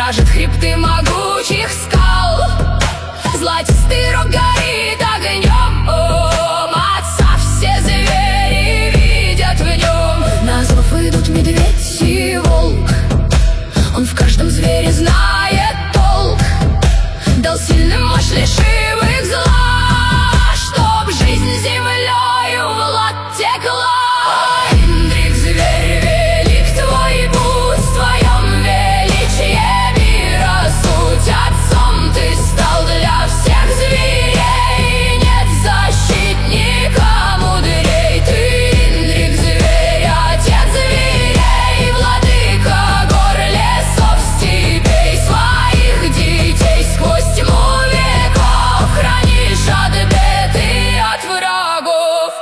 вяжет хребты могучих скал. Золотистый рог горит огнем, отца все звери видят в нем. На зов идут медведь и волк, он в каждом звере знает толк. Дал сильным мощь, лишив их зла, чтоб жизнь землею в лад текла. Индрик, зверь велик, твой путь, в твоем величие мира суть. Отцом ты стал для всех зверей, нет защитника мудрей. Ты, Индрик, зверь, отец зверей, владыка гор, лесов, степей. Своих детей сквозь тьму веков хранишь от бед и от врагов.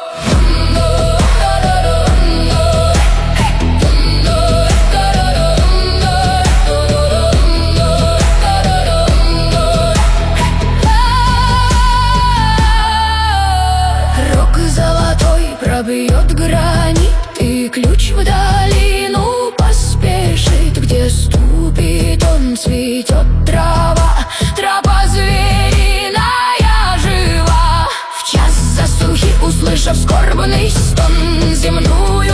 Рог золотой пробьет гранит, и ключ в долину поспешит. Где ступит он, цветет трава, тропа звериная жива. В час засухи, услышав скорбный стон, земную